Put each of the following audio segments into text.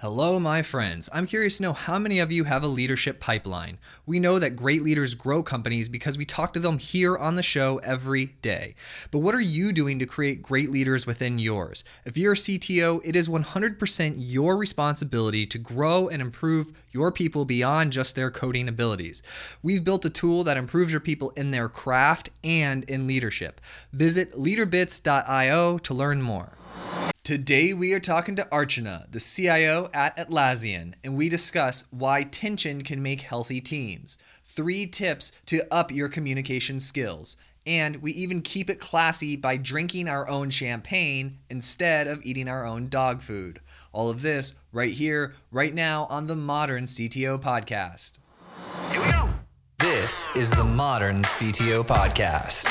Hello, my friends. I'm curious to know how many of you have a leadership pipeline. We know that great leaders grow companies because we talk to them here on the show every day. But what are you doing to create great leaders within yours? If you're a CTO, it is 100% your responsibility to grow and improve your people beyond just their coding abilities. We've built a tool that improves your people in their craft and in leadership. Visit leaderbits.io to learn more. Today we are talking to Archana, the CIO at Atlassian, and we discuss why tension can make healthy teams, 3 tips to up your communication skills, and we even keep it classy by drinking our own champagne instead of eating our own dog food. All of this right here, right now on the Modern CTO Podcast. Here we go. This is the Modern CTO Podcast.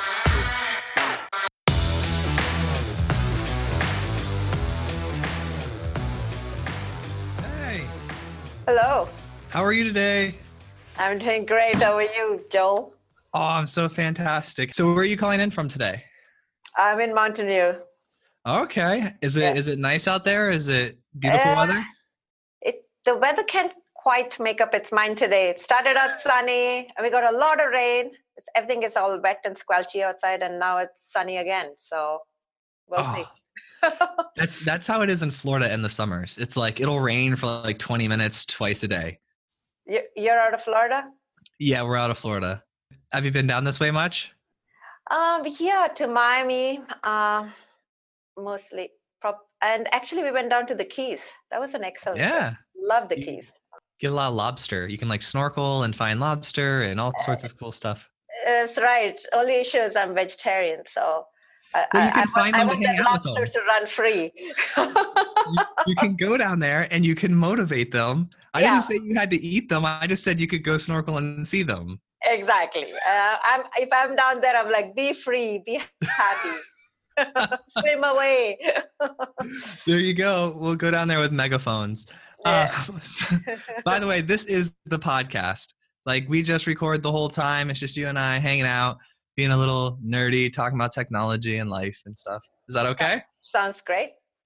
Hello. How are you today? I'm doing great. How are you, Joel? Oh, I'm so fantastic. So where are you calling in from today? I'm in Mountain View. Okay. Is it nice out there? Is it beautiful weather? The weather can't quite make up its mind today. It started out sunny, and we got a lot of rain. Everything is all wet and squelchy outside, and now it's sunny again. So we'll see. That's how it is in Florida in the summers. It's like it'll rain for like 20 minutes twice a day. You're out of Florida? Yeah, we're out of Florida. Have you been down this way much? Yeah, to Miami, mostly. And actually, we went down to the Keys. That was an excellent trip. Love the Keys. Get a lot of lobster. You can like snorkel and find lobster and all sorts of cool stuff. That's right. Only issue is I'm vegetarian, so I want the lobsters to run free. you can go down there and you can motivate them. I didn't say you had to eat them. I just said you could go snorkel and see them. Exactly. If I'm down there, I'm like, be free, be happy, swim away. There you go. We'll go down there with megaphones. Yeah. By the way, this is the podcast. Like we just record the whole time. It's just you and I hanging out, being a little nerdy, talking about technology and life and stuff. Is that okay? Sounds great.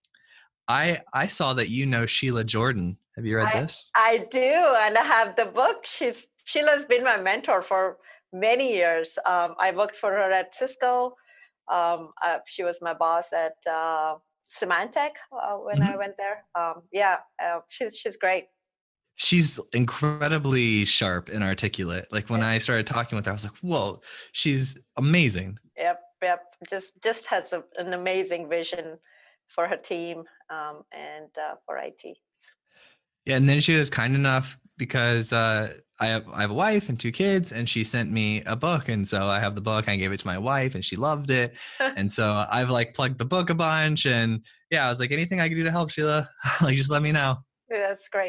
I saw that you know Sheila Jordan. Have you read this? I do, and I have the book. Sheila's been my mentor for many years. I worked for her at Cisco. She was my boss at Symantec when I went there. She's great. She's incredibly sharp and articulate. Like when I started talking with her, I was like, whoa, she's amazing. Yep. Just has an amazing vision for her team and for IT. Yeah, and then she was kind enough because I have a wife and 2 kids, and she sent me a book, and so I have the book. I gave it to my wife, and she loved it, and so I've like plugged the book a bunch, and I was like, anything I can do to help, Sheila, like just let me know. Yeah, that's great.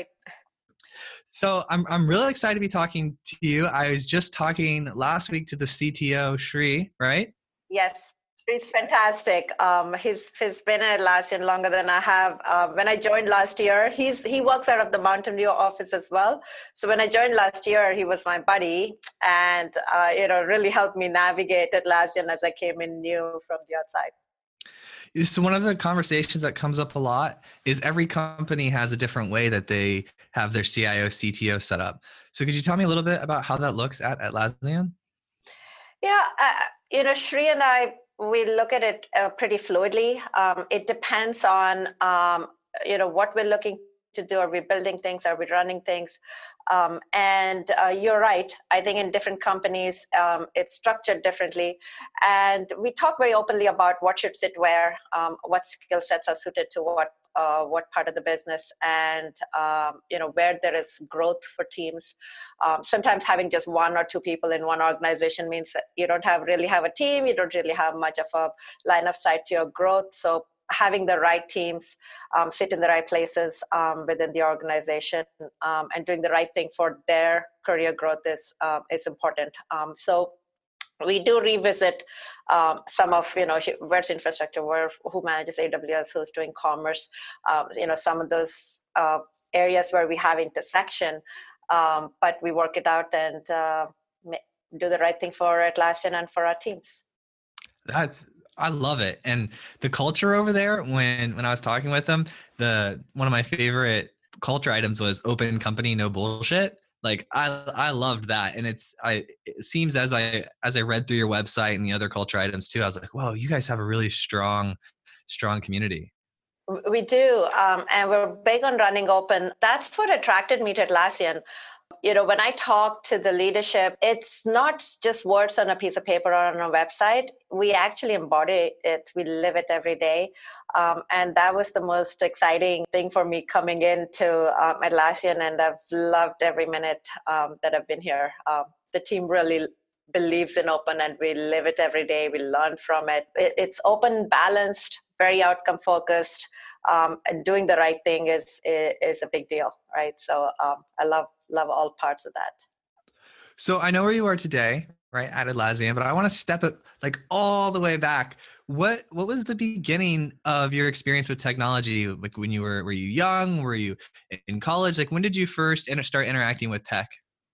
So I'm really excited to be talking to you. I was just talking last week to the CTO, Shri, right? Yes. He's fantastic. He's been at Atlassian longer than I have. When I joined last year, he works out of the Mountain View office as well. So when I joined last year, he was my buddy, and really helped me navigate Atlassian as I came in new from the outside. So one of the conversations that comes up a lot is every company has a different way that they have their CIO, CTO set up. So could you tell me a little bit about how that looks at Atlassian? Yeah, Shri and I, we look at it pretty fluidly. It depends on, what we're looking to do. Are we building things? Are we running things? And you're right. I think in different companies, it's structured differently. And we talk very openly about what should sit where, what skill sets are suited to what part of the business, and where there is growth for teams. Sometimes having just 1 or 2 people in one organization means that you don't really have a team. You don't really have much of a line of sight to your growth. So having the right teams sit in the right places within the organization and doing the right thing for their career growth is important. So we do revisit some of, where's infrastructure, who manages AWS, who's doing commerce, some of those areas where we have intersection, but we work it out and do the right thing for Atlassian and for our teams. I love it. And the culture over there, when I was talking with them, the one of my favorite culture items was open company, no bullshit. Like I loved that. And it seems as I read through your website and the other culture items too, I was like, whoa, you guys have a really strong community. We do, and we're big on running open. That's what attracted me to Atlassian. When I talk to the leadership, it's not just words on a piece of paper or on a website. We actually embody it. We live it every day. And that was the most exciting thing for me coming into Atlassian. And I've loved every minute that I've been here. The team really believes in open and we live it every day. We learn from it. It's open, balanced, very outcome focused. And doing the right thing is a big deal, right? So I love all parts of that. So I know where you are today, right, at Atlassian, but I want to step it like all the way back. What was the beginning of your experience with technology? Like when were you young? Were you in college? Like when did you first start interacting with tech?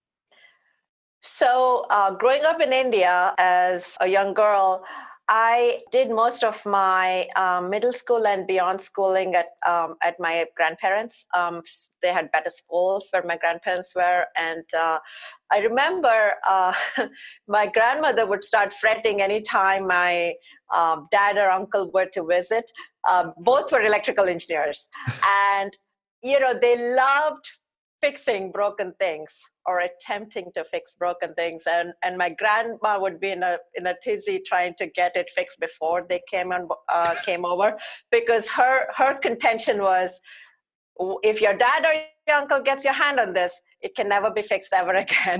So growing up in India as a young girl, I did most of my middle school and beyond schooling at my grandparents. They had better schools where my grandparents were. And I remember my grandmother would start fretting anytime my dad or uncle were to visit. Both were electrical engineers. And, they loved fixing broken things or attempting to fix broken things, and my grandma would be in a tizzy trying to get it fixed before they came over, because her contention was, if your dad or your uncle gets your hand on this, it can never be fixed ever again.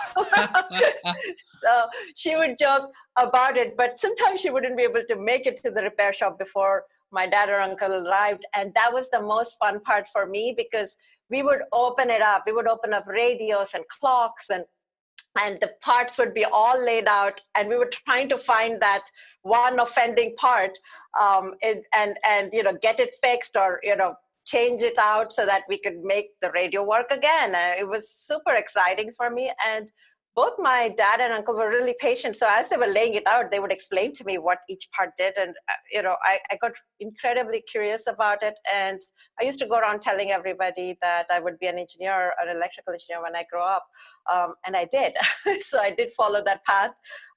So she would joke about it, but sometimes she wouldn't be able to make it to the repair shop before my dad or uncle arrived. And that was the most fun part for me, because we would open it up. We would open up radios and clocks, and the parts would be all laid out, and we were trying to find that one offending part, and get it fixed, or change it out so that we could make the radio work again. It was super exciting for me. And both my dad and uncle were really patient. So as they were laying it out, they would explain to me what each part did. And, I got incredibly curious about it. And I used to go around telling everybody that I would be an engineer, an electrical engineer when I grow up. And I did. So I did follow that path.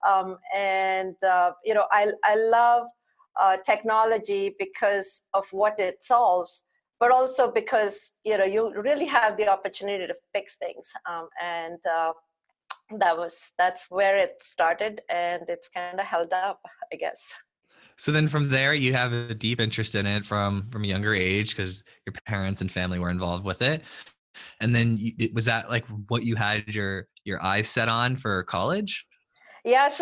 I love technology because of what it solves, but also because you really have the opportunity to fix things, and that's where it started, and it's kind of held up, I guess. So then from there, you have a deep interest in it from a younger age because your parents and family were involved with it. And then was that like what you had your eyes set on for college? Yeah, so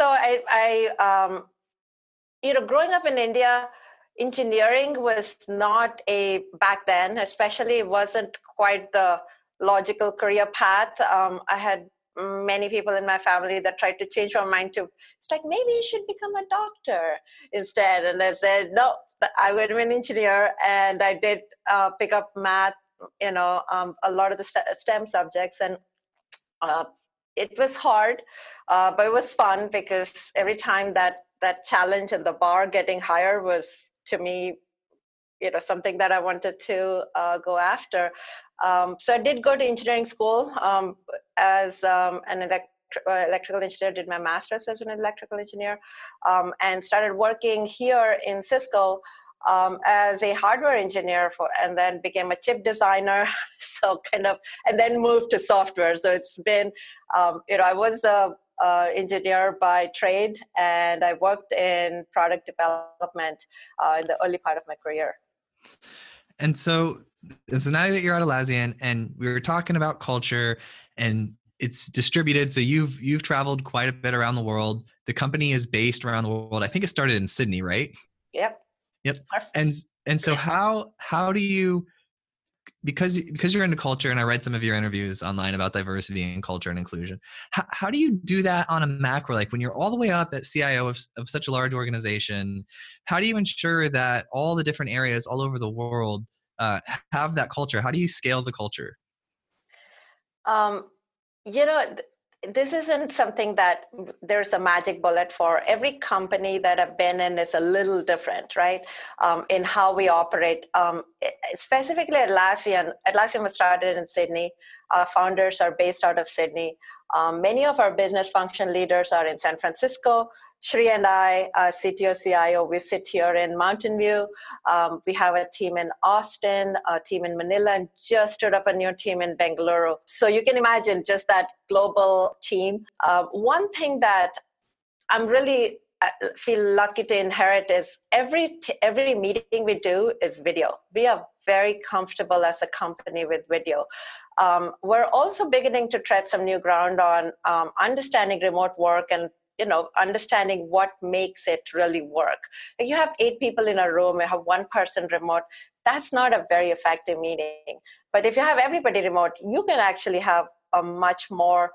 growing up in India, engineering was not back then, especially it wasn't quite the logical career path. I had many people in my family that tried to change my mind to, it's like, maybe you should become a doctor instead. And I said, no, I would be an engineer. And I did pick up math, a lot of the STEM subjects. And it was hard, but it was fun, because every time that challenge and the bar getting higher was, to me, something that I wanted to go after. So I did go to engineering school as an electrical engineer, did my master's as an electrical engineer, and started working here in Cisco as a hardware engineer, and then became a chip designer. So and then moved to software. So it's been, I was a engineer by trade, and I worked in product development in the early part of my career. And so now that you're at Atlassian, and we were talking about culture, and it's distributed. So you've traveled quite a bit around the world. The company is based around the world. I think it started in Sydney, right? Yep. And so how do you, because you're into culture, and I read some of your interviews online about diversity and culture and inclusion, how do you do that on a macro, like when you're all the way up at CIO of such a large organization? How do you ensure that all the different areas all over the world have that culture? How do you scale the culture? Um, this isn't something that there's a magic bullet for. Every company that I've been in is a little different, right? In how we operate. Specifically Atlassian was started in Sydney. Our founders are based out of Sydney. Many of our business function leaders are in San Francisco. Shri and I, CTO, CIO, we sit here in Mountain View. We have a team in Austin, a team in Manila, and just stood up a new team in Bengaluru. So you can imagine just that global team. One thing that I'm really feel lucky to inherit is every meeting we do is video. We are very comfortable as a company with video. We're also beginning to tread some new ground on understanding remote work and understanding what makes it really work. Like, you have 8 people in a room, you have 1 person remote. That's not a very effective meeting. But if you have everybody remote, you can actually have a much more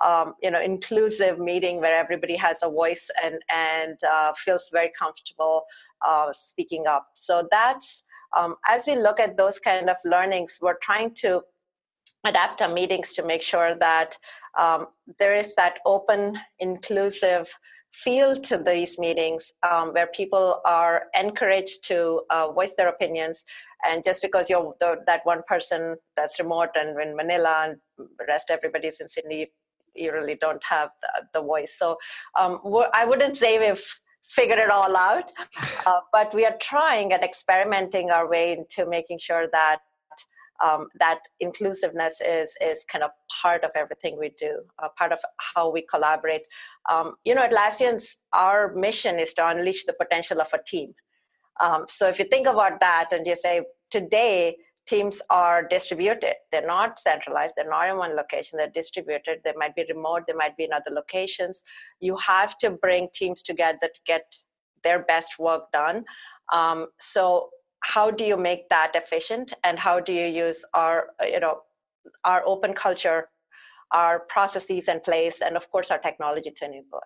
inclusive meeting where everybody has a voice and feels very comfortable speaking up. So that's as we look at those kind of learnings, we're trying to adapt our meetings to make sure that there is that open, inclusive feel to these meetings where people are encouraged to voice their opinions. And just because you're that one person that's remote and in Manila and the rest everybody's in Sydney, you really don't have the voice. So I wouldn't say we've figured it all out, but we are trying and experimenting our way into making sure that that inclusiveness is kind of part of everything we do, part of how we collaborate. Atlassian's, our mission is to unleash the potential of a team. So if you think about that and you say, today, teams are distributed. They're not centralized. They're not in one location. They're distributed. They might be remote. They might be in other locations. You have to bring teams together to get their best work done. So how do you make that efficient, and how do you use our open culture, our processes in place, and of course our technology to enable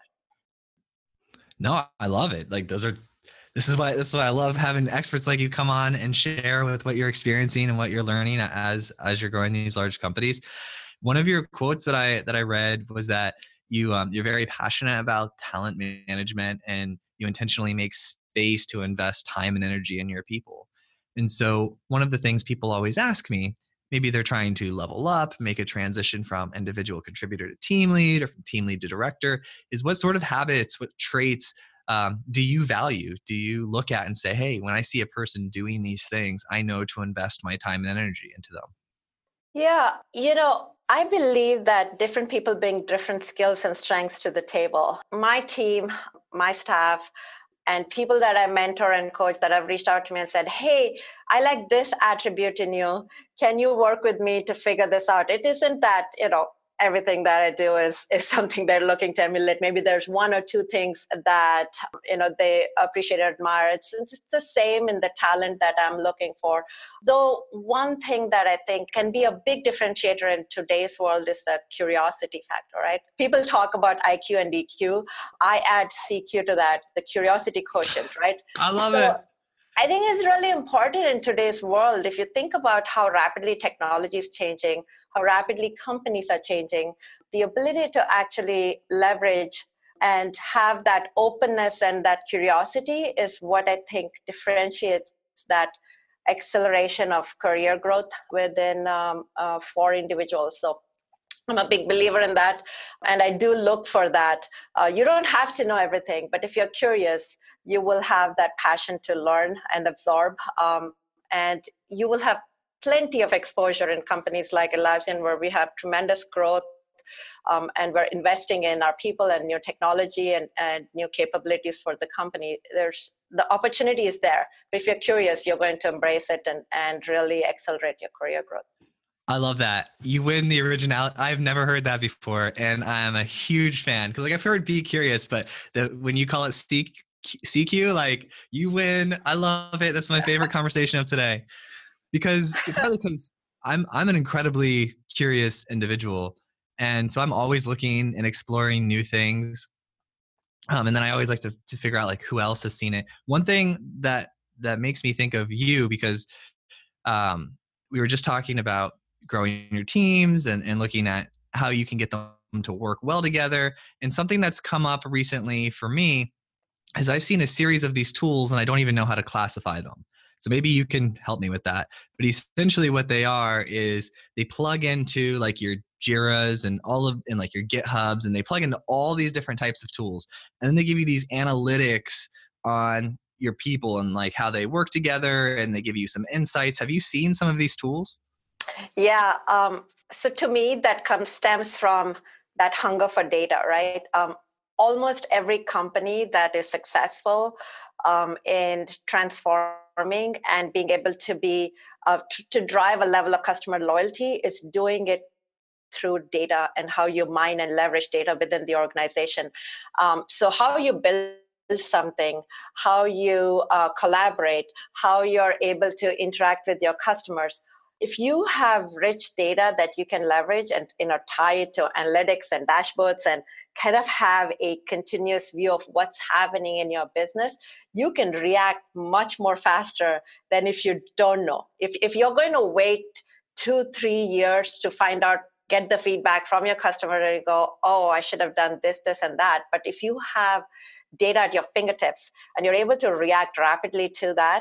it? No, I love it. Like, this is why I love having experts like you come on and share with what you're experiencing and what you're learning as you're growing these large companies. One of your quotes that I read was that you're very passionate about talent management, and you intentionally make space to invest time and energy in your people. And so one of the things people always ask me, maybe they're trying to level up, make a transition from individual contributor to team lead or from team lead to director, is what sort of habits, what traits do you value? Do you look at and say, hey, when I see a person doing these things, I know to invest my time and energy into them? Yeah, I believe that different people bring different skills and strengths to the table. My team, my staff, and people that I mentor and coach that have reached out to me and said, hey, I like this attribute in you. Can you work with me to figure this out? It isn't that, everything that I do is something they're looking to emulate. Maybe there's 1 or 2 things that, they appreciate or admire. It's the same in the talent that I'm looking for. Though one thing that I think can be a big differentiator in today's world is the curiosity factor, right? People talk about IQ and EQ. I add CQ to that, the curiosity quotient, right? I love it. I think it's really important in today's world. If you think about how rapidly technology is changing, how rapidly companies are changing, the ability to actually leverage and have that openness and that curiosity is what I think differentiates that acceleration of career growth within for individuals. So I'm a big believer in that, and I do look for that. You don't have to know everything, but if you're curious, you will have that passion to learn and absorb, and you will have plenty of exposure in companies like Atlassian, where we have tremendous growth, and we're investing in our people and new technology and new capabilities for the company. The opportunity is there, but if you're curious, you're going to embrace it and really accelerate your career growth. I love that. You win the originality. I've never heard that before, and I'm a huge fan, because I've heard be curious, but when you call it CQ, like, you win. I love it. That's my favorite conversation of today, because I'm an incredibly curious individual, and so I'm always looking and exploring new things. And then I always like to figure out, like, who else has seen it. One thing that makes me think of you, because we were just talking about growing your teams and looking at how you can get the to work well together. And something that's come up recently for me is I've seen a series of these tools and I don't even know how to classify them. So maybe you can help me with that. But essentially what they are is they plug into like your Jiras and like your GitHubs, and they plug into all these different types of tools. And then they give you these analytics on your people and like how they work together, and they give you some insights. Have you seen some of these tools? Yeah. So to me, that stems from that hunger for data, right? Almost every company that is successful in transforming and being able to be to drive a level of customer loyalty is doing it through data and how you mine and leverage data within the organization. So how you build something, how you collaborate, how you're able to interact with your customers. If you have rich data that you can leverage and tie it to analytics and dashboards and kind of have a continuous view of what's happening in your business, you can react much more faster than if you don't know. If you're going to wait 2-3 years to find out, get the feedback from your customer and go, oh, I should have done this, this, and that. But if you have data at your fingertips and you're able to react rapidly to that,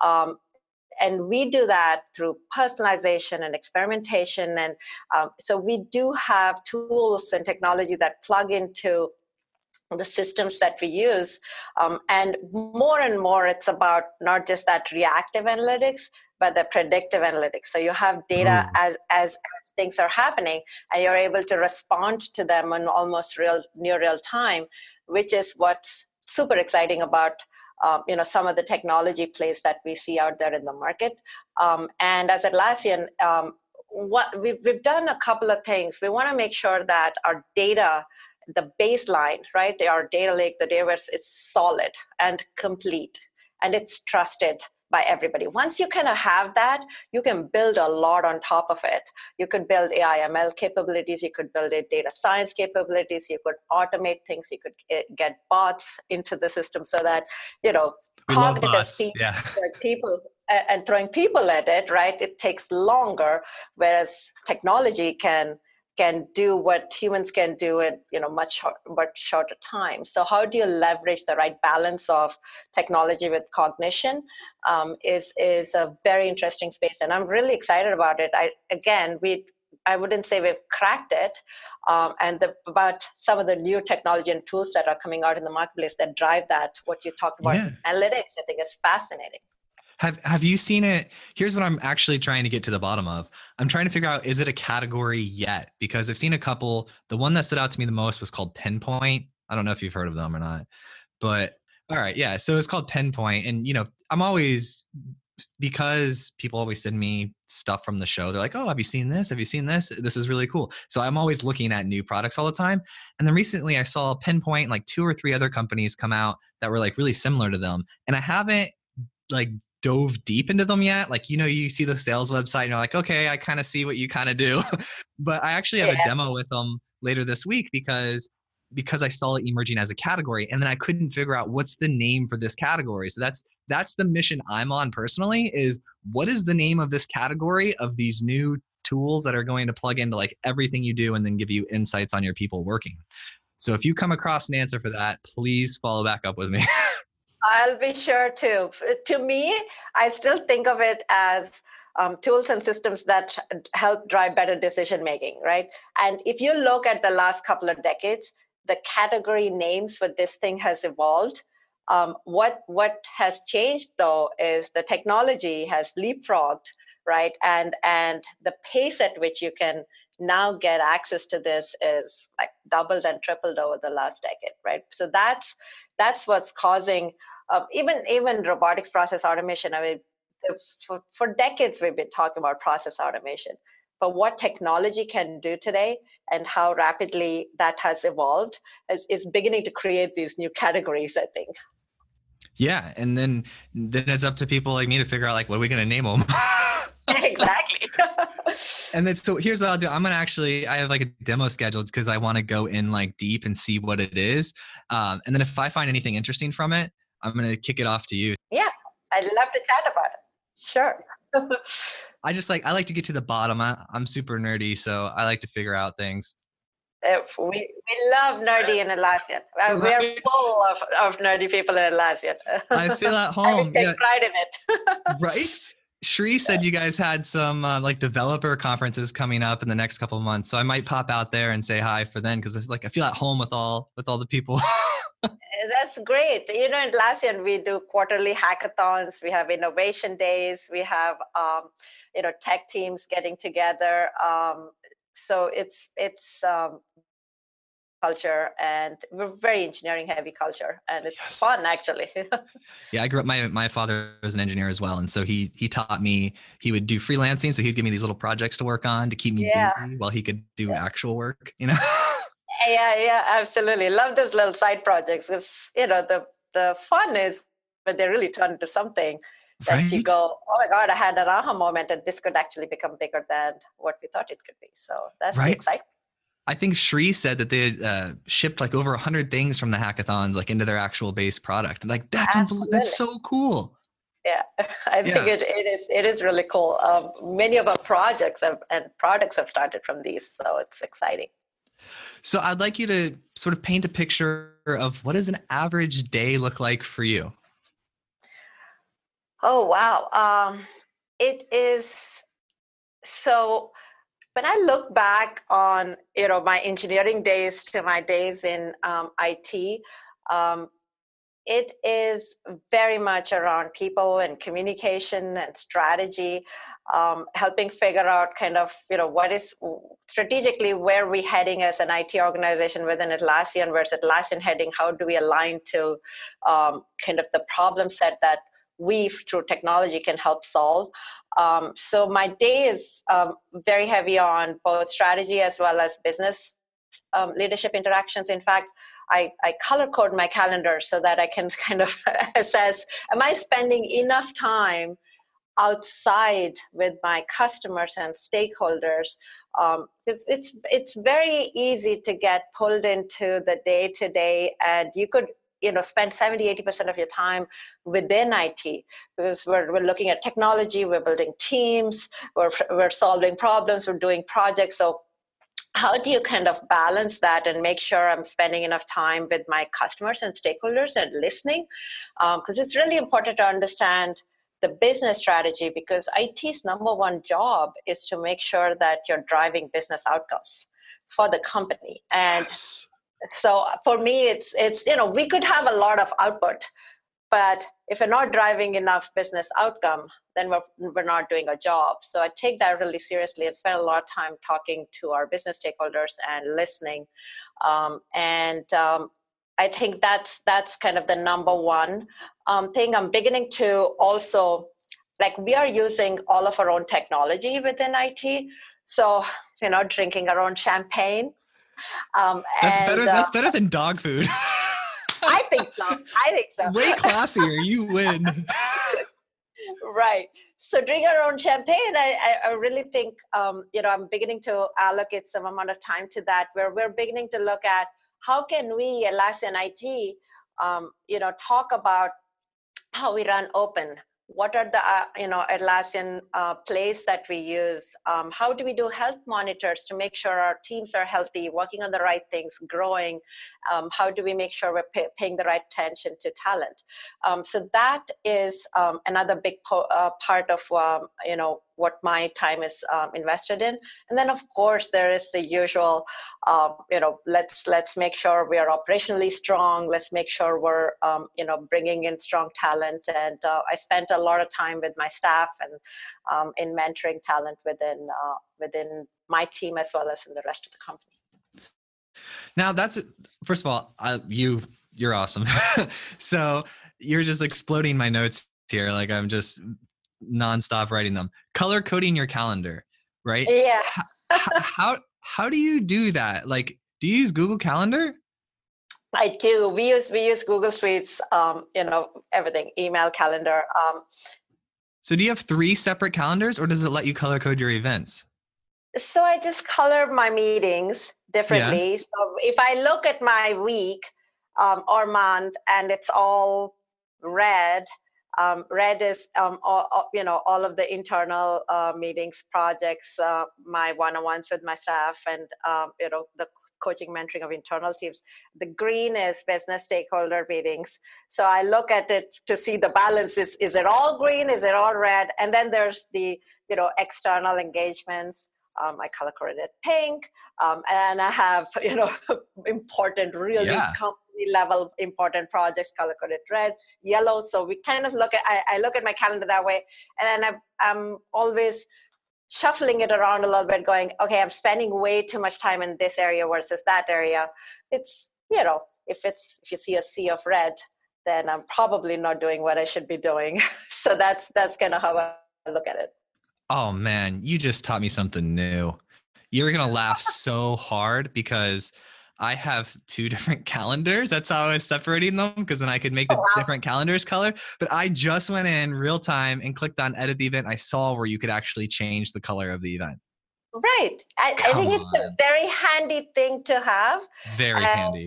and we do that through personalization and experimentation. And so we do have tools and technology that plug into the systems that we use. And more, it's about not just that reactive analytics, but the predictive analytics. So you have data as things are happening, and you're able to respond to them in almost near real time, which is what's super exciting about some of the technology plays that we see out there in the market. And as Atlassian, what we've done a couple of things. We want to make sure that our data, the baseline, right, our data lake, the dataverse, it's solid and complete, and it's trusted by everybody. Once you kind of have that, you can build a lot on top of it. You could build AI ML capabilities, you could build data science capabilities, you could automate things, you could get bots into the system so that, cognitive speed, Yeah. people and throwing people at it, right? It takes longer, whereas technology can do what humans can do in much shorter time. So how do you leverage the right balance of technology with cognition is a very interesting space, and I'm really excited about it. I wouldn't say we've cracked it, but some of the new technology and tools that are coming out in the marketplace that drive that, what you talked about, analytics, I think is fascinating. Have you seen it? Here's what I'm actually trying to get to the bottom of. I'm trying to figure out, is it a category yet? Because I've seen a couple. The one that stood out to me the most was called Pinpoint. I don't know if you've heard of them or not, but all right. Yeah. So it's called Pinpoint. And, I'm always, because people always send me stuff from the show. They're like, oh, have you seen this? Have you seen this? This is really cool. So I'm always looking at new products all the time. And then recently I saw Pinpoint, like 2 or 3 other companies come out that were like really similar to them. And I haven't like dove deep into them yet. Like, you see the sales website and you're like, okay, I kind of see what you kind of do. But I actually have a demo with them later this week because I saw it emerging as a category, and then I couldn't figure out what's the name for this category. So that's the mission I'm on personally, is what is the name of this category of these new tools that are going to plug into like everything you do and then give you insights on your people working. So if you come across an answer for that, please follow back up with me. I'll be sure to. To me, I still think of it as tools and systems that help drive better decision making, right? And if you look at the last couple of decades, the category names for this thing has evolved. What has changed though is the technology has leapfrogged, right? And the pace at which you can now get access to this is like doubled and tripled over the last decade, right? So that's what's causing even robotics process automation. I mean, for decades we've been talking about process automation, but what technology can do today and how rapidly that has evolved is beginning to create these new categories, I think. Yeah, and then it's up to people like me to figure out like, what are we going to name them? Exactly. And then, so here's what I'll do. I have like a demo scheduled because I want to go in like deep and see what it is. And then if I find anything interesting from it, I'm going to kick it off to you. Yeah, I'd love to chat about it. Sure. I like to get to the bottom. I'm super nerdy, so I like to figure out things. We love nerdy in Atlassian. We are Right? full of nerdy people in Atlassian. I feel at And we home. take Yeah, pride in it. right? Shri said you guys had some like developer conferences coming up in the next couple of months, so I might pop out there and say hi for them because it's like I feel at home with all the people. That's great. In Atlassian, we do quarterly hackathons. We have innovation days. We have, tech teams getting together. So it's culture, and we're very engineering heavy culture, and it's Yes. fun actually. Yeah, I grew up. My father was an engineer as well, and so he taught me. He would do freelancing, so he'd give me these little projects to work on to keep me Yeah. busy while he could do Yeah. actual work. You know. Yeah, absolutely. Love those little side projects because the fun is when they really turn into something that you Right. go, oh my God, I had an aha moment, and this could actually become bigger than what we thought it could be. So that's the Right. excitement. I think Shri said that they had shipped like over 100 things from the hackathons like into their actual base product. Like that's that's so cool. Yeah, I think it is really cool. Many of our projects and products have started from these, so it's exciting. So I'd like you to sort of paint a picture of what does an average day look like for you? Oh wow, it is so. When I look back on my engineering days to my days in IT, um, it is very much around people and communication and strategy, helping figure out kind of what is strategically where we're heading as an IT organization within Atlassian, where's Atlassian heading, how do we align to kind of the problem set that we through technology can help solve. So my day is very heavy on both strategy as well as business leadership interactions. In fact, I color code my calendar so that I can kind of assess, am I spending enough time outside with my customers and stakeholders? Because it's very easy to get pulled into the day-to-day, and you could spend 70-80% of your time within IT because we're looking at technology, we're building teams, we're solving problems, we're doing projects. So how do you kind of balance that and make sure I'm spending enough time with my customers and stakeholders and listening? Because it's really important to understand the business strategy, because IT's number one job is to make sure that you're driving business outcomes for the company. And Yes. so for me, it's we could have a lot of output, but if we're not driving enough business outcome, then we're not doing our job. So I take that really seriously and spend a lot of time talking to our business stakeholders and listening. I think that's kind of the number one thing. I'm beginning to also, like, we are using all of our own technology within IT. So, drinking our own champagne. That's better than dog food. I think so. Way classier. You win. Right. So drink our own champagne. I really think, I'm beginning to allocate some amount of time to that, where we're beginning to look at how can we, Atlassian IT, talk about how we run open. What are the Atlassian plays that we use? How do we do health monitors to make sure our teams are healthy, working on the right things, growing? How do we make sure we're paying the right attention to talent? So that is another big part of what my time is invested in. And then of course there is the usual, let's make sure we are operationally strong. Let's make sure we're bringing in strong talent. And I spent a lot of time with my staff and in mentoring talent within my team as well as in the rest of the company. Now first of all, you're awesome. So you're just exploding my notes here. Like I'm just nonstop writing them. Color coding your calendar, right? Yeah. How do you do that? Like, do you use Google Calendar? I do. We use Google Suites. Everything, email, calendar. So do you have 3 separate calendars, or does it let you color code your events? So I just color my meetings differently. Yeah. So if I look at my week or month and it's all red, red is all of the internal meetings, projects, my one-on-ones with my staff, and the coaching, mentoring of internal teams. The green is business stakeholder meetings. So I look at it to see the balance. Is it all green? Is it all red? And then there's the, external engagements. I color coded pink, and I have, important, really company level important projects color coded red, yellow. So we kind of I look at my calendar that way, and then I'm always shuffling it around a little bit, going, okay, I'm spending way too much time in this area versus that area. It's, if you see a sea of red, then I'm probably not doing what I should be doing. So that's kind of how I look at it. Oh man, you just taught me something new. You're going to laugh so hard because I have 2 different calendars. That's how I was separating them, because then I could make the different calendars color. But I just went in real time and clicked on edit the event. I saw where you could actually change the color of the event. Right. I think it's a very handy thing to have. Very handy.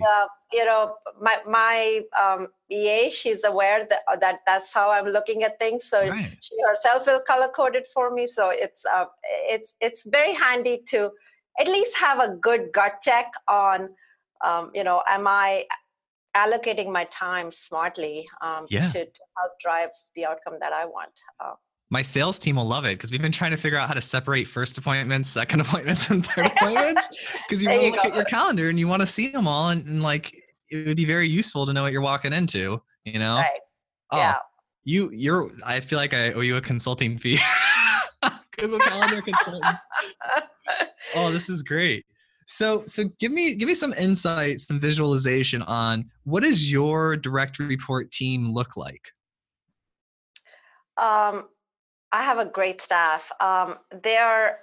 My EA, she's aware that that's how I'm looking at things. So she herself will color code it for me. So it's very handy to at least have a good gut check on, am I allocating my time smartly to help drive the outcome that I want. My sales team will love it because we've been trying to figure out how to separate first appointments, second appointments, and third appointments. Because you want to look at your calendar and you want to see them all, and like it would be very useful to know what you're walking into. Right. Oh, yeah. I feel like I owe you a consulting fee. Google Calendar consultant. Oh, this is great. So give me some insight, some visualization on what does your direct report team look like? I have a great staff. They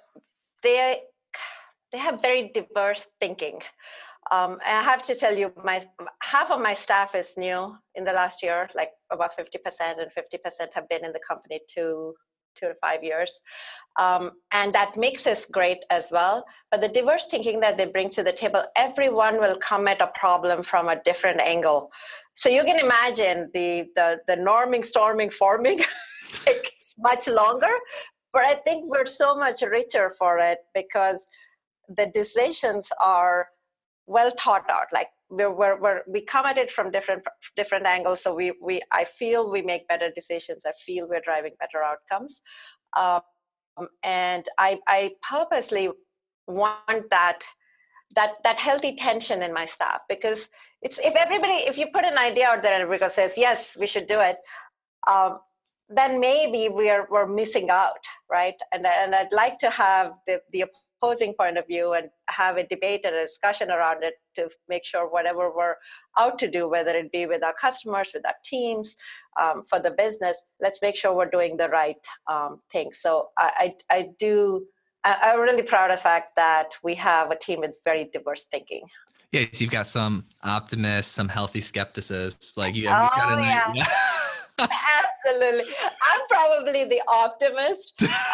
have very diverse thinking. I have to tell you, half of my staff is new in the last year, like about 50%, and 50% have been in the company 2 to 5 years. And that makes us great as well. But the diverse thinking that they bring to the table, everyone will come at a problem from a different angle. So you can imagine the norming, storming, forming takes much longer. But I think we're so much richer for it because the decisions are well thought out. Like we come at it from different angles. So I feel we make better decisions. I feel we're driving better outcomes. And I purposely want that healthy tension in my staff, because if you put an idea out there and everybody says, yes, we should do it, then maybe we're missing out, right? And I'd like to have the opposing point of view and have a debate and a discussion around it to make sure whatever we're out to do, whether it be with our customers, with our teams, for the business, let's make sure we're doing the right thing. So I'm really proud of the fact that we have a team with very diverse thinking. Yeah, so you've got some optimists, some healthy skepticists. Like yeah. Absolutely. I'm probably the optimist.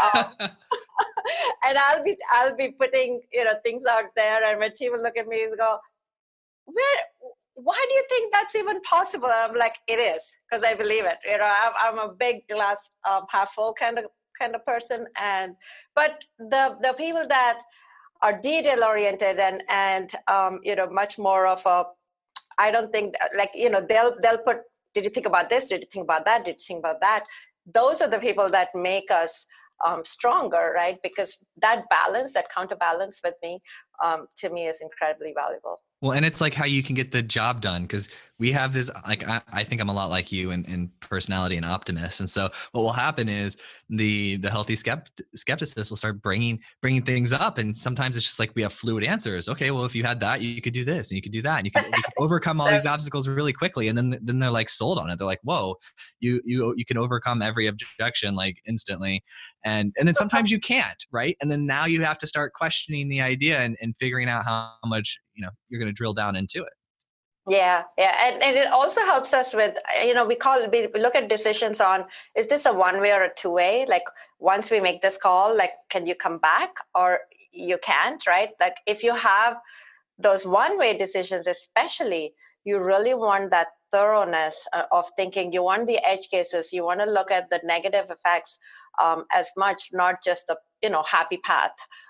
And I'll be putting, things out there, and my team will look at me and go, why do you think that's even possible? And I'm like, it is, because I believe it. I'm a big glass half full kind of person. But the people that are detail oriented and much more of a, I don't think they'll put, did you think about this? Did you think about that? Did you think about that? Those are the people that make us stronger, right? Because that balance, that counterbalance with me, to me is incredibly valuable. Well, and it's like how you can get the job done, because we have this, like, I think I'm a lot like you in personality and optimist. And so what will happen is the healthy skepticist will start bringing things up. And sometimes it's just like we have fluid answers. Okay, well, if you had that, you could do this and you could do that. And you can overcome all these obstacles really quickly. And then they're like sold on it. They're like, whoa, you can overcome every objection like instantly. And then sometimes you can't, right? And then now you have to start questioning the idea and figuring out how much, you're going to drill down into it. Yeah. And it also helps us with, we look at decisions on, is this a one-way or a two-way? Like, once we make this call, like, can you come back or you can't, right? Like, if you have those one-way decisions, especially, you really want thoroughness of thinking. You want the edge cases. You want to look at the negative effects as much, not just the happy path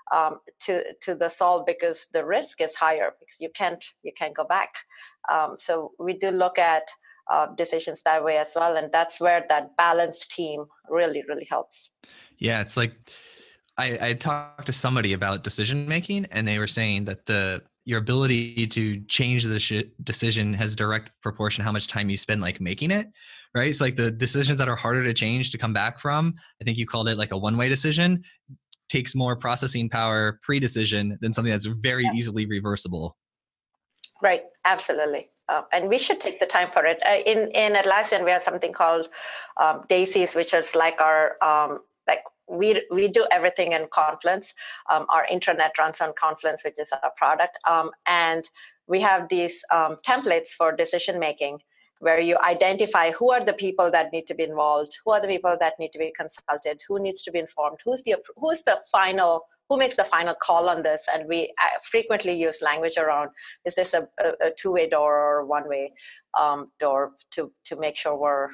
to the solve, because the risk is higher because you can't go back. So we do look at decisions that way as well, and that's where that balanced team really helps. Yeah, it's like I talked to somebody about decision making, and they were saying that your ability to change the decision has direct proportion to how much time you spend like making it, right? It's like the decisions that are harder to change to come back from, I think you called it like a one-way decision, takes more processing power pre-decision than something that's very easily reversible. Right, absolutely. And we should take the time for it. In Atlassian, we have something called Daisies, which is like our we do everything in Confluence. Our intranet runs on Confluence, which is our product. And we have these templates for decision making, where you identify who are the people that need to be involved, who are the people that need to be consulted, who needs to be informed, who makes the final call on this. And we frequently use language around, is this a two-way door or a one-way door, to make sure we're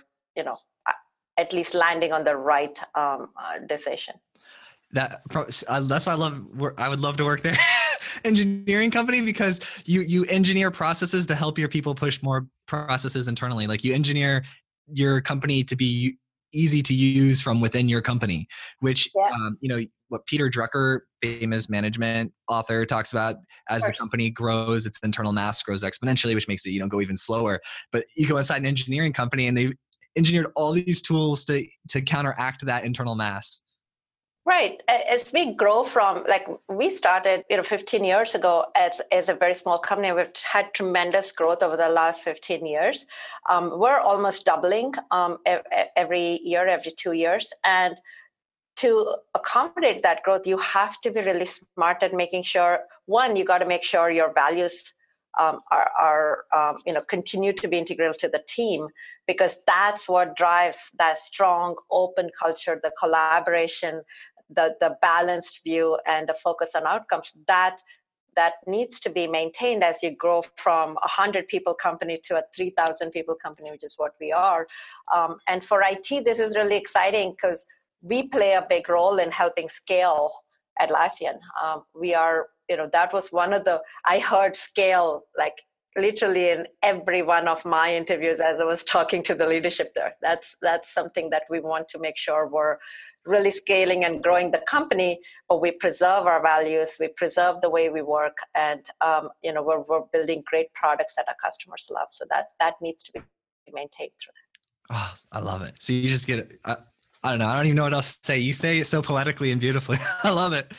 at least landing on the right decision. That's why I would love to work there. Engineering company, because you engineer processes to help your people push more processes internally. Like you engineer your company to be easy to use from within your company, which what Peter Drucker, famous management author, talks about, as the company grows, its internal mass grows exponentially, which makes it go even slower. But you go inside an engineering company and they engineered all these tools to counteract that internal mass. Right. As we grow from, we started 15 years ago as a very small company. We've had tremendous growth over the last 15 years. We're almost doubling every year, every 2 years. And to accommodate that growth, you have to be really smart at making sure, one, you got to make sure your values are continue to be integral to the team, because that's what drives that strong open culture, the collaboration, the balanced view, and the focus on outcomes that needs to be maintained as you grow from 100 people company to a 3,000 people company, which is what we are. And for IT, this is really exciting because we play a big role in helping scale Atlassian. We are, that was one of I heard scale literally in every one of my interviews as I was talking to the leadership there. That's something that we want to make sure we're really scaling and growing the company, but we preserve our values, we preserve the way we work, and we're building great products that our customers love. So that needs to be maintained through that. Oh, I love it. So you just get it. I don't know. I don't even know what else to say. You say it so poetically and beautifully. I love it.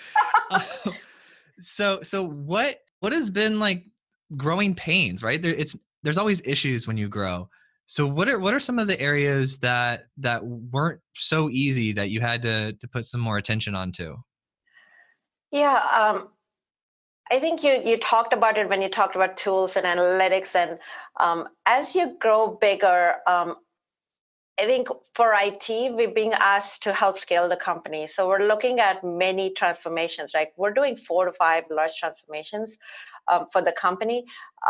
So what has been like growing pains, right? There's always issues when you grow. So what are some of the areas that weren't so easy that you had to put some more attention onto? Yeah, I think you talked about it when you talked about tools and analytics, and as you grow bigger, I think for IT, we're being asked to help scale the company. So we're looking at many transformations, right? We're doing 4 to 5 large transformations for the company.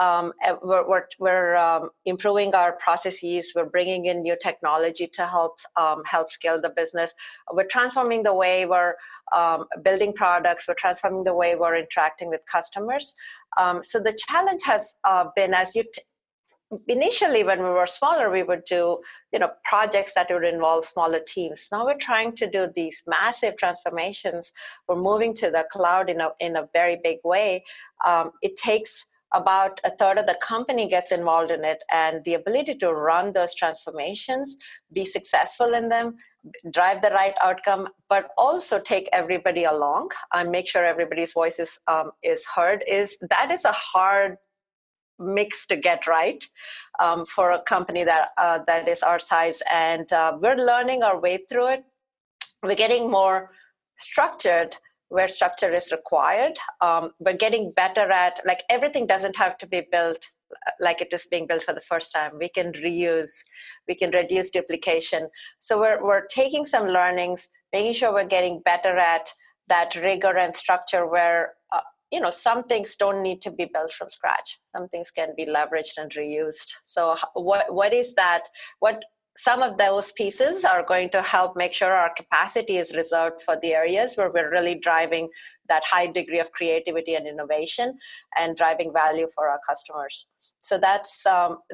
We're improving our processes. We're bringing in new technology to help scale the business. We're transforming the way we're building products. We're transforming the way we're interacting with customers. So the challenge has been, as initially, when we were smaller, we would do projects that would involve smaller teams. Now we're trying to do these massive transformations. We're moving to the cloud in a very big way. It takes about a third of the company gets involved in it, and the ability to run those transformations, be successful in them, drive the right outcome, but also take everybody along and make sure everybody's voice is heard. That is a hard mix to get right for a company that is our size, and we're learning our way through it. We're getting more structured where structure is required. We're getting better at, everything doesn't have to be built like it is being built for the first time. We can reuse, we can reduce duplication. So we're taking some learnings, making sure we're getting better at that rigor and structure where some things don't need to be built from scratch. Some things can be leveraged and reused. So what is that? What some of those pieces are going to help make sure our capacity is reserved for the areas where we're really driving that high degree of creativity and innovation and driving value for our customers. So that's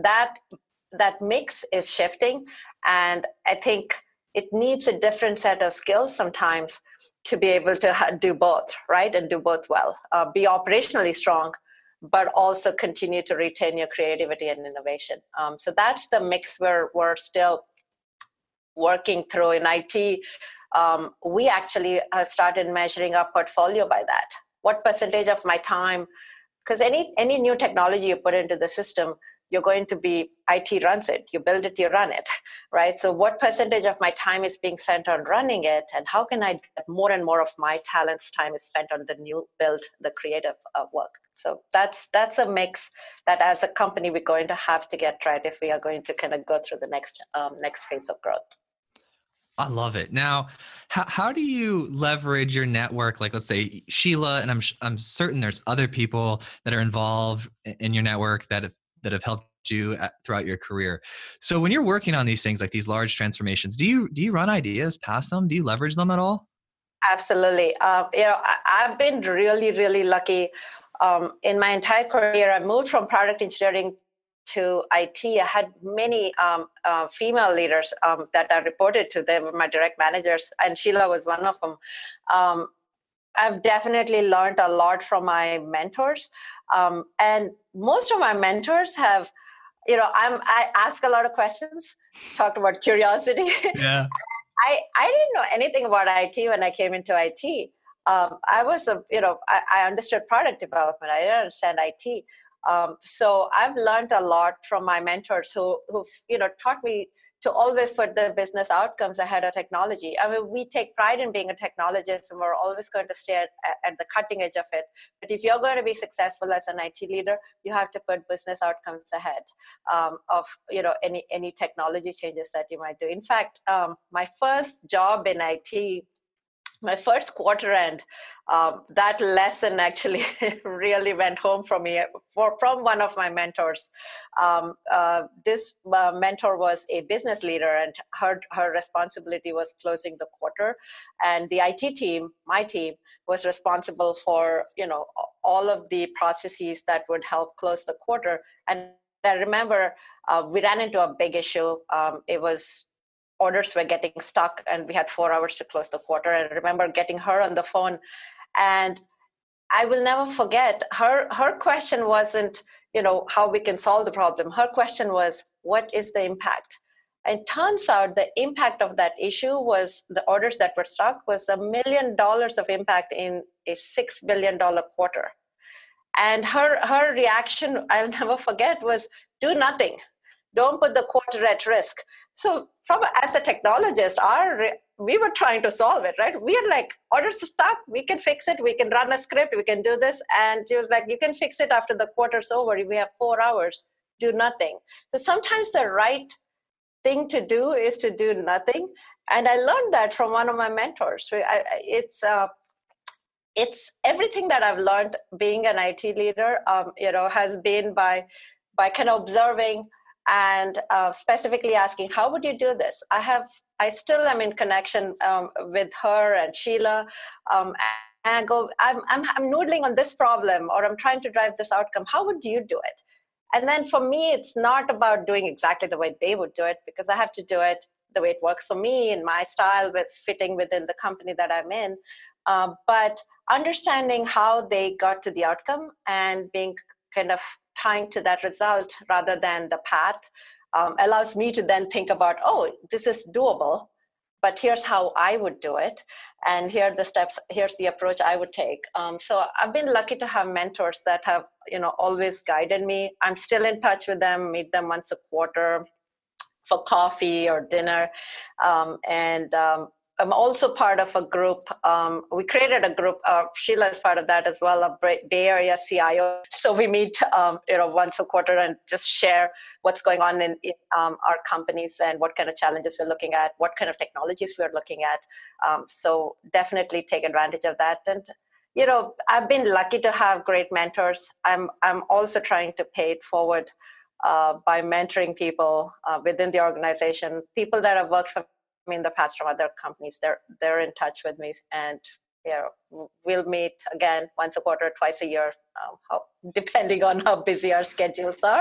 that mix is shifting, and I think it needs a different set of skills sometimes to be able to do both, right? And do both well, be operationally strong, but also continue to retain your creativity and innovation. So that's the mix where we're still working through in IT. We actually started measuring our portfolio by that. What percentage of my time, because any new technology you put into the system, you're going to be, IT runs it, you build it, you run it, right? So what percentage of my time is being spent on running it, and how can I get more and more of my talents time is spent on the new build, the creative work. So that's a mix that as a company we're going to have to get right if we are going to kind of go through the next phase of growth. I love it. Now, how do you leverage your network? Like, let's say Sheila, and I'm certain there's other people that are involved in your network that have helped you throughout your career. So when you're working on these things, like these large transformations, do you run ideas past them? Do you leverage them at all? Absolutely. I've been really, really lucky. In my entire career, I moved from product engineering to IT. I had many female leaders that I reported to. They were my direct managers, and Sheila was one of them. I've definitely learned a lot from my mentors. And most of my mentors have, I ask a lot of questions, talked about curiosity. Yeah. I didn't know anything about IT when I came into IT. I was I understood product development. I didn't understand IT. So I've learned a lot from my mentors who've taught me to always put the business outcomes ahead of technology. I mean, we take pride in being a technologist, and we're always going to stay at the cutting edge of it. But if you're going to be successful as an IT leader, you have to put business outcomes ahead of any technology changes that you might do. In fact, my first job in IT, my first quarter end, that lesson actually really went home for me from one of my mentors. This mentor was a business leader, and her responsibility was closing the quarter. And the IT team, my team, was responsible for all of the processes that would help close the quarter. And I remember we ran into a big issue. It was orders were getting stuck, and we had 4 hours to close the quarter. And I remember getting her on the phone, and I will never forget her question wasn't, how we can solve the problem. Her question was, what is the impact? And turns out the impact of that issue was the orders that were stuck was $1 million of impact in a $6 billion quarter. And her reaction, I'll never forget, was do nothing. Don't put the quarter at risk. So as a technologist, we were trying to solve it, right? We are like, orders stuck, we can fix it, we can run a script, we can do this. And she was like, you can fix it after the quarter's over. We have 4 hours, do nothing. So sometimes the right thing to do is to do nothing. And I learned that from one of my mentors. It's everything that I've learned being an IT leader, has been by kind of observing and specifically asking, how would you do this? I still am in connection with her and Sheila, and I go, I'm noodling on this problem, or I'm trying to drive this outcome. How would you do it? And then for me, it's not about doing exactly the way they would do it, because I have to do it the way it works for me in my style, with fitting within the company that I'm in. But understanding how they got to the outcome and being kind of tying to that result rather than the path allows me to then think about, this is doable, but here's how I would do it. And here are the steps, here's the approach I would take. So I've been lucky to have mentors that have, always guided me. I'm still in touch with them, meet them once a quarter for coffee or dinner. I'm also part of a group. We created a group. Sheila is part of that as well, a Bay Area CIO. So we meet, once a quarter and just share what's going on in our companies and what kind of challenges we're looking at, what kind of technologies we're looking at. So definitely take advantage of that. And I've been lucky to have great mentors. I'm also trying to pay it forward by mentoring people within the organization. People that have worked for me in the past from other companies, they're in touch with me, and we'll meet again once a quarter, twice a year, depending on how busy our schedules are.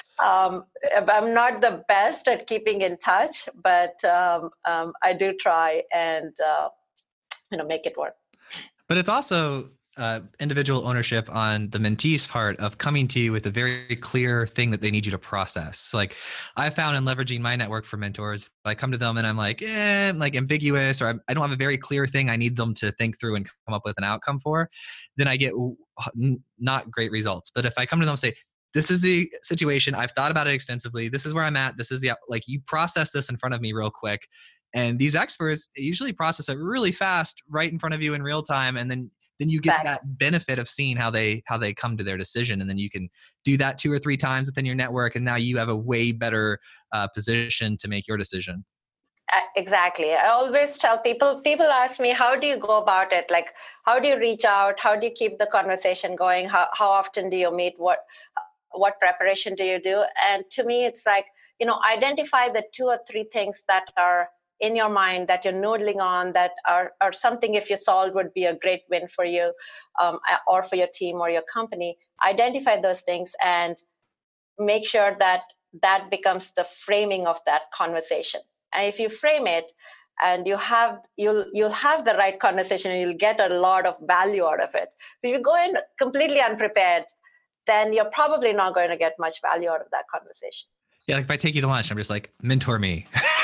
I'm not the best at keeping in touch, but I do try and make it work. But it's also individual ownership on the mentee's part of coming to you with a very clear thing that they need you to process. Like I found in leveraging my network for mentors, if I come to them and I'm like ambiguous, or I don't have a very clear thing I need them to think through and come up with an outcome for, then I get not great results. But if I come to them and say, this is the situation, I've thought about it extensively, this is where I'm at, this is you process this in front of me real quick. And these experts usually process it really fast right in front of you in real time. And then you get that benefit of seeing how they come to their decision. And then you can do that 2 or 3 times within your network. And now you have a way better position to make your decision. Exactly. I always tell people ask me, how do you go about it? Like, how do you reach out? How do you keep the conversation going? How often do you meet? What preparation do you do? And to me, it's like, identify the 2 or 3 things that are in your mind that you're noodling on, that are something, if you solved, would be a great win for you or for your team or your company. Identify those things and make sure that becomes the framing of that conversation. And if you frame it and you'll have the right conversation, and you'll get a lot of value out of it. If you go in completely unprepared, then you're probably not going to get much value out of that conversation. Yeah, like if I take you to lunch, I'm just like, mentor me.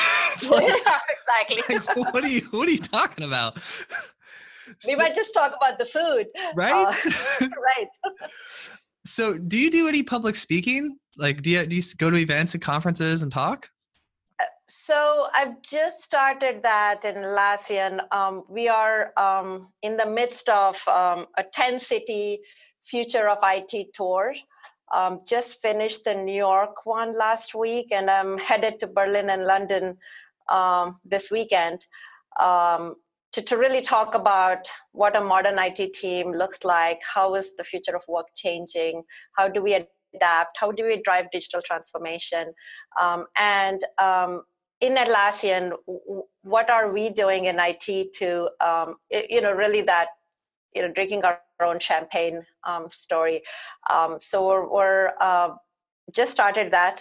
Exactly. Like, what are you talking about? We might just talk about the food. Right? Right. So do you do any public speaking? Like, do you go to events and conferences and talk? So I've just started that in Atlassian. We are in the midst of a 10-city Future of IT tour. Just finished the New York one last week, and I'm headed to Berlin and London this weekend to really talk about what a modern IT team looks like. How is the future of work changing? How do we adapt? How do we drive digital transformation? And in Atlassian, what are we doing in IT to, really that, drinking our own champagne story. So we're just started that.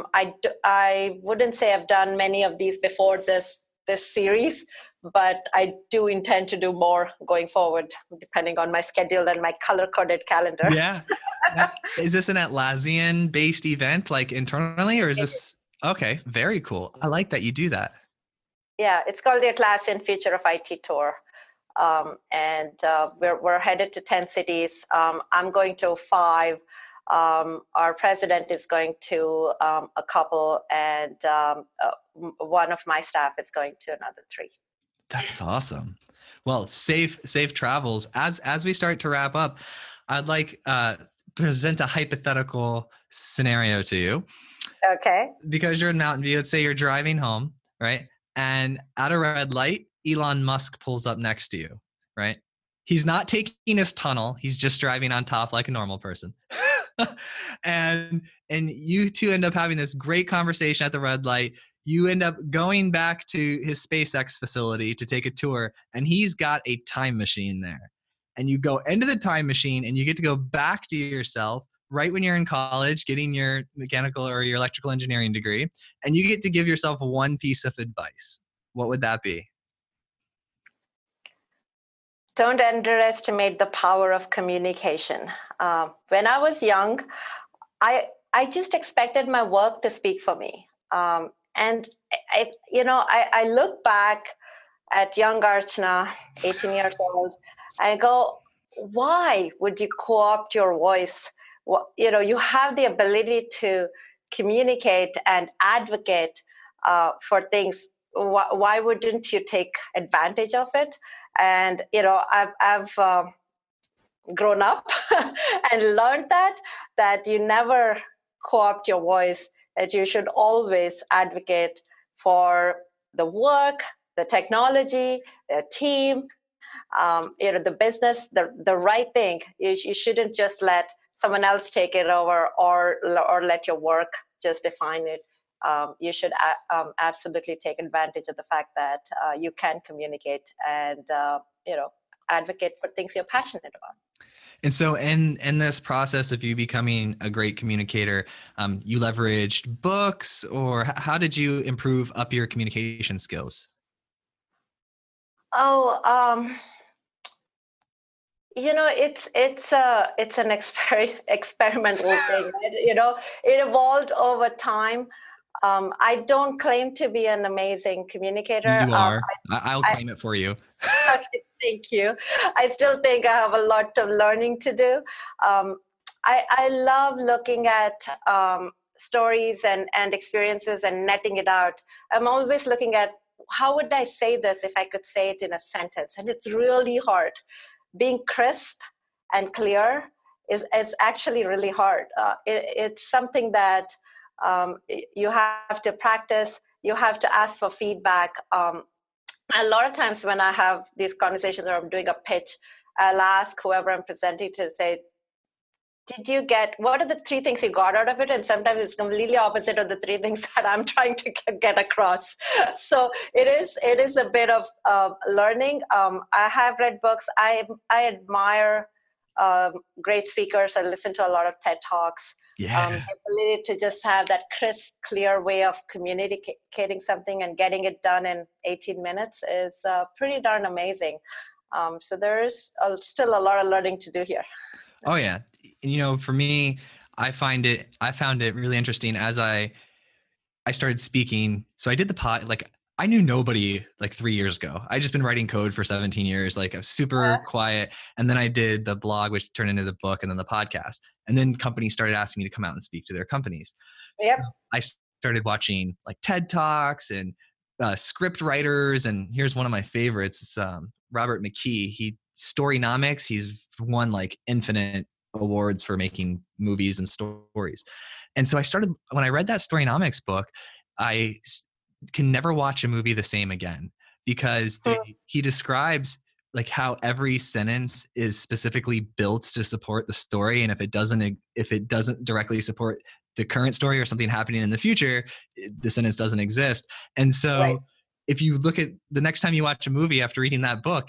I wouldn't say I've done many of these before this series, but I do intend to do more going forward, depending on my schedule and my color-coded calendar. Yeah. Is this an Atlassian-based event, like internally, or is this? Okay, very cool. I like that you do that. Yeah, it's called the Atlassian Future of IT Tour. And we're headed to 10 cities. I'm going to 5. Our president is going to a couple, and one of my staff is going to another 3. That's awesome. Well, safe travels. As we start to wrap up, I'd like present a hypothetical scenario to you. Okay. Because you're in Mountain View, let's say you're driving home, right? And at a red light, Elon Musk pulls up next to you, right? He's not taking his tunnel. He's just driving on top like a normal person. and you two end up having this great conversation at the red light. You end up going back to his SpaceX facility to take a tour, and he's got a time machine there. And you go into the time machine and you get to go back to yourself right when you're in college, getting your mechanical or your electrical engineering degree, and you get to give yourself one piece of advice. What would that be? Don't underestimate the power of communication. When I was young, I just expected my work to speak for me. And I look back at young Archana, 18 years old, I go, why would you co-opt your voice? You have the ability to communicate and advocate for things. Why wouldn't you take advantage of it? And I've grown up and learned that you never co-opt your voice, that you should always advocate for the work, the technology, the team, the business, the right thing. You shouldn't just let someone else take it over, or let your work just define it. You should absolutely take advantage of the fact that you can communicate and advocate for things you're passionate about. And so in this process of you becoming a great communicator, you leveraged books, or how did you improve up your communication skills? It's an experimental thing. It evolved over time. I don't claim to be an amazing communicator. You are. I'll claim it for you. Thank you. I still think I have a lot of learning to do. I love looking at stories and experiences and netting it out. I'm always looking at, how would I say this if I could say it in a sentence? And it's really hard. Being crisp and clear is actually really hard. It's something that you have to practice. You have to ask for feedback. A lot of times when I have these conversations or I'm doing a pitch, I'll ask whoever I'm presenting to, say, what are the 3 things you got out of it? And sometimes it's completely opposite of the 3 things that I'm trying to get across. So it is a bit of learning. I have read books. I admire great speakers. I listen to a lot of TED Talks. Yeah. The ability to just have that crisp, clear way of communicating something and getting it done in 18 minutes is pretty darn amazing. So there's still a lot of learning to do here. Oh yeah. For me, I found it really interesting as I started speaking. So I did the I knew nobody 3 years ago. I just been writing code for 17 years. I was super quiet. And then I did the blog, which turned into the book, and then the podcast. And then companies started asking me to come out and speak to their companies. Yep. So I started watching TED Talks and script writers. And here's one of my favorites. It's Robert McKee. Storynomics. He's won infinite awards for making movies and stories. And so when I read that Storynomics book, I can never watch a movie the same again, because he describes how every sentence is specifically built to support the story. And if it doesn't directly support the current story or something happening in the future, the sentence doesn't exist. And so if you look at the next time you watch a movie after reading that book,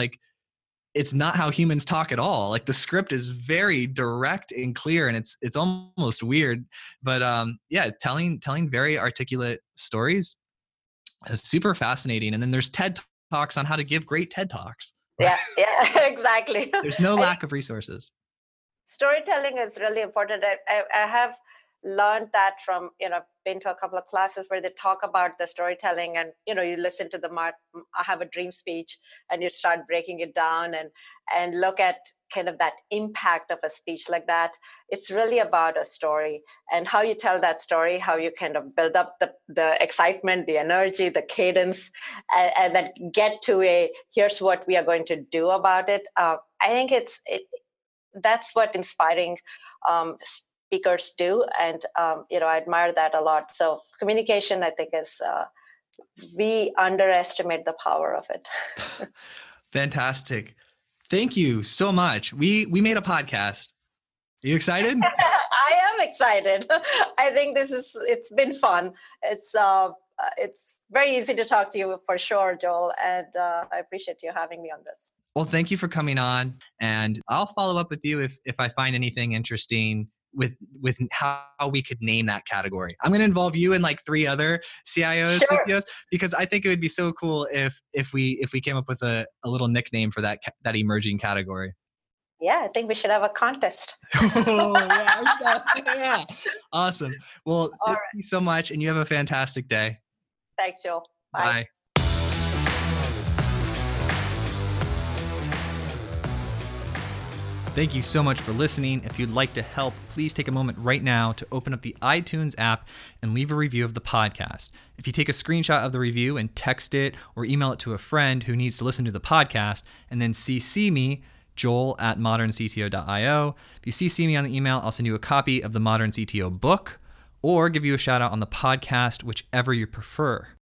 it's not how humans talk at all. The script is very direct and clear, and it's almost weird. But telling very articulate stories is super fascinating. And then there's TED Talks on how to give great TED Talks. Yeah, exactly. There's no lack of resources. Storytelling is really important. I have learned that from, been to a couple of classes where they talk about the storytelling, and, you listen to I have a dream speech, and you start breaking it down and look at kind of that impact of a speech like that. It's really about a story and how you tell that story, how you kind of build up the excitement, the energy, the cadence, and then get to here's what we are going to do about it. I think that's what inspiring speakers do, and I admire that a lot. So communication, I think, is we underestimate the power of it. Fantastic. Thank you so much. We made a podcast. Are you excited? I am excited. I think it's been fun. It's very easy to talk to you for sure, Joel, and I appreciate you having me on this. Well, thank you for coming on, and I'll follow up with you if I find anything interesting with how we could name that category. I'm going to involve you and 3 other CIOs, sure. CTOs, because I think it would be so cool if we came up with a little nickname for that emerging category. Yeah, I think we should have a contest. Yeah. Awesome. Well, thank you so much, and you have a fantastic day. Thanks, Joel. Bye. Thank you so much for listening. If you'd like to help, please take a moment right now to open up the iTunes app and leave a review of the podcast. If you take a screenshot of the review and text it or email it to a friend who needs to listen to the podcast, and then CC me, joel@moderncto.io. If you CC me on the email, I'll send you a copy of the Modern CTO book or give you a shout out on the podcast, whichever you prefer.